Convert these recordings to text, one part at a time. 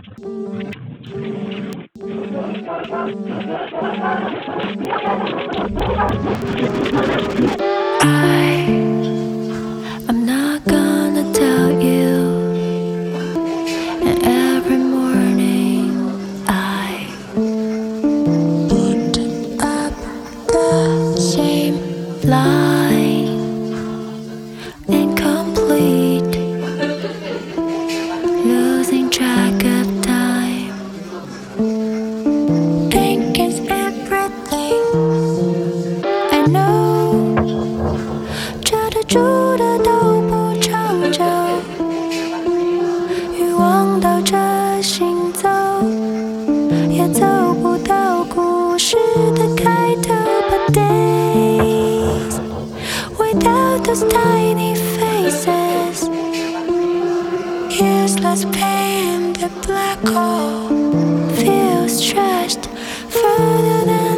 I'm not gonna tell you. And every morning I put up the same line, incomplete, losing track of time. Ink is everything. I know 遮得住的都不长久，欲望倒着行走，也走不到故事的开头。But days without those tiny faces, useless pain, the black hole feels stretched further than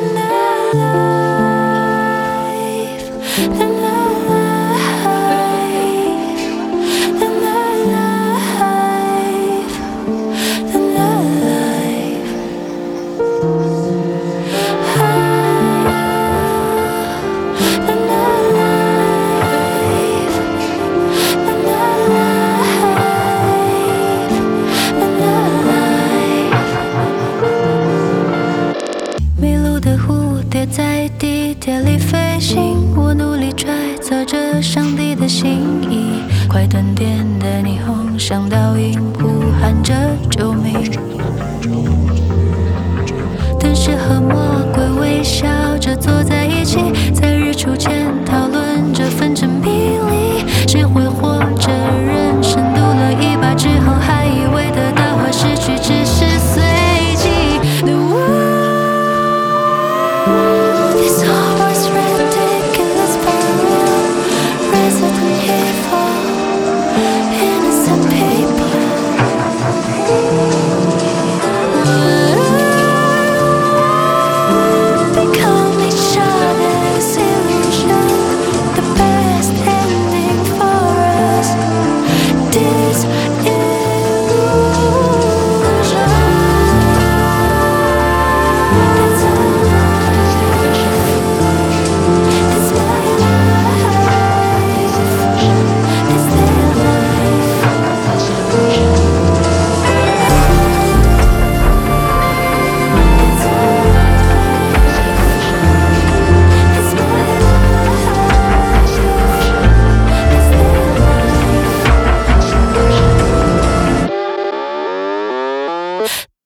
alive, than alive, than alive, than alive. Than alive, than alive, than alive. 迷路的蝴蝶在地铁里飞行，我努力揣测着上帝的心意。快断电的霓虹像倒影，呼喊着救命。天使和魔鬼微笑着坐在一起，在日出前讨论着分成比例，谁会活着？人生赌了一把之后，还以为得到和失去只是随机。The world is always ridiculous for real, resident evil, innocent people. Become each other's illusion, the best ending for us. This illusion. It's my life. It's their life. It's my life. It's their life.